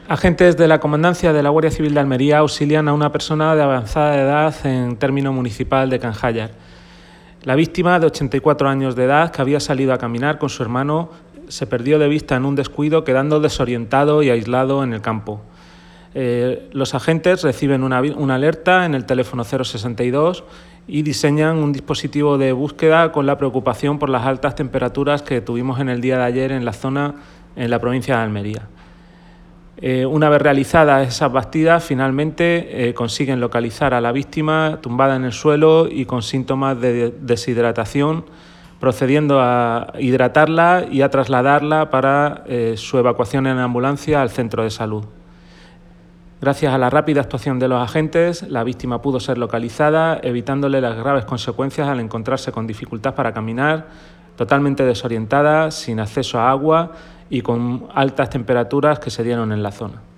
Agentes de la Comandancia de la Guardia Civil de Almería auxilian a una persona de avanzada edad en término municipal de Canjayar. La víctima, de 84 años de edad, que había salido a caminar con su hermano, se perdió de vista en un descuido, quedando desorientado y aislado en el campo. Los agentes reciben una alerta en el teléfono 062 y diseñan un dispositivo de búsqueda con la preocupación por las altas temperaturas que tuvimos en el día de ayer en la zona, en la provincia de Almería. Una vez realizadas esas batidas, finalmente consiguen localizar a la víctima tumbada en el suelo y con síntomas de deshidratación, procediendo a hidratarla y a trasladarla para su evacuación en ambulancia al centro de salud. Gracias a la rápida actuación de los agentes, la víctima pudo ser localizada, evitándole las graves consecuencias al encontrarse con dificultad para caminar, totalmente desorientada, sin acceso a agua y con altas temperaturas que se dieron en la zona.